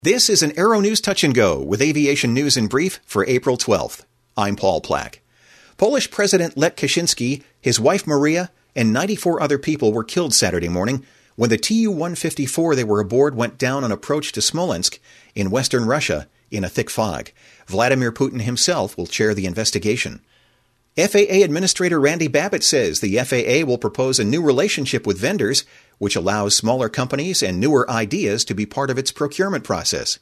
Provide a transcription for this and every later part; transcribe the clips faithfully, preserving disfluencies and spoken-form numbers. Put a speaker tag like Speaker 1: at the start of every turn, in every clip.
Speaker 1: This is an Aero News Touch and Go with aviation news in brief for April twelfth. I'm Paul Plack. Polish President Lech Kaczynski, his wife Maria, and ninety-four other people were killed Saturday morning when the Tu one fifty-four they were aboard went down on approach to Smolensk in western Russia in a thick fog. Vladimir Putin himself will chair the investigation. F A A Administrator Randy Babbitt says the F A A will propose a new relationship with vendors, which allows smaller companies and newer ideas to be part of its procurement process.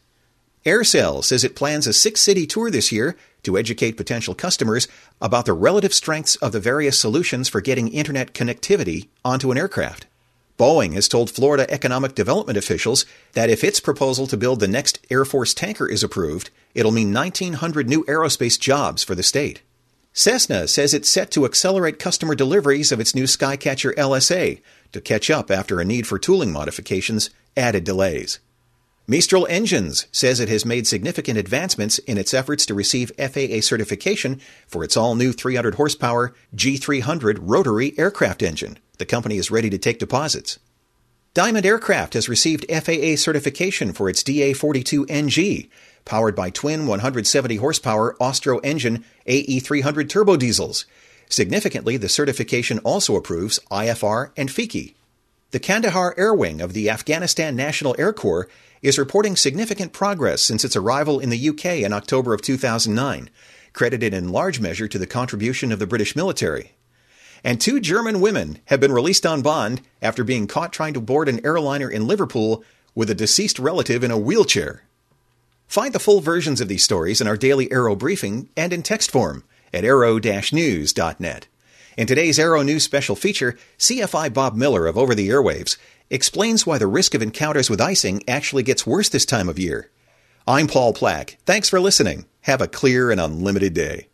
Speaker 1: Aircel says it plans a six-city tour this year to educate potential customers about the relative strengths of the various solutions for getting internet connectivity onto an aircraft. Boeing has told Florida economic development officials that if its proposal to build the next Air Force tanker is approved, it'll mean nineteen hundred new aerospace jobs for the state. Cessna says it's set to accelerate customer deliveries of its new Skycatcher L S A to catch up after a need for tooling modifications added delays. Mistral Engines says it has made significant advancements in its efforts to receive F A A certification for its all-new three hundred horsepower G three hundred rotary aircraft engine. The company is ready to take deposits. Diamond Aircraft has received F A A certification for its D A forty-two N G, powered by twin one hundred seventy horsepower Austro engine A E three hundred turbo diesels. Significantly, the certification also approves I F R and F I C I. The Kandahar Air Wing of the Afghanistan National Air Corps is reporting significant progress since its arrival in the U K in October of two thousand nine, credited in large measure to the contribution of the British military. And two German women have been released on bond after being caught trying to board an airliner in Liverpool with a deceased relative in a wheelchair. Find the full versions of these stories in our daily Aero briefing and in text form at aero dash news dot net. In today's Aero News special feature, C F I Bob Miller of Over the Airwaves explains why the risk of encounters with icing actually gets worse this time of year. I'm Paul Plack. Thanks for listening. Have a clear and unlimited day.